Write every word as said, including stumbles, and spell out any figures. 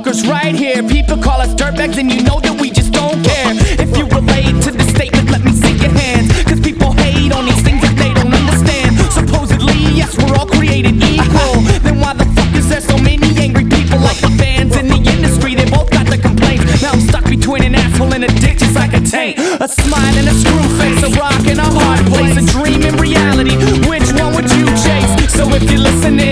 motherfuckers right here. People call us dirtbags and you know that we just don't care. If you relate to the statement, let me see your hands. Cause people hate on these things that they don't understand. Supposedly, yes, we're all created equal. Then why the fuck is there so many angry people? Like the fans in the industry, they both got the complaints. Now I'm stuck between an asshole and a dick just like a taint. A smile and a screw face, a rock and a hard place, a dream and reality. Which one would you chase? So if you're listening,